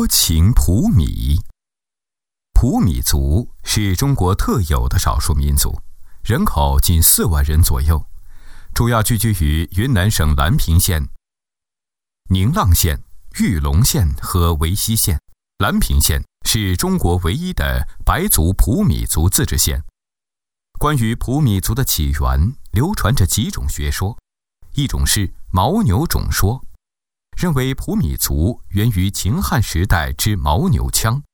情普米。普米族是中国特有的少数民族，人口仅4万人左右，主要聚居于云南省兰平县、宁浪县、玉龙县和维西县。兰平县是中国唯一的白族普米族自治县。关于普米族的起源，流传着几种学说。一种是牦牛种说，认为普米族源于秦汉时代之牦牛羌，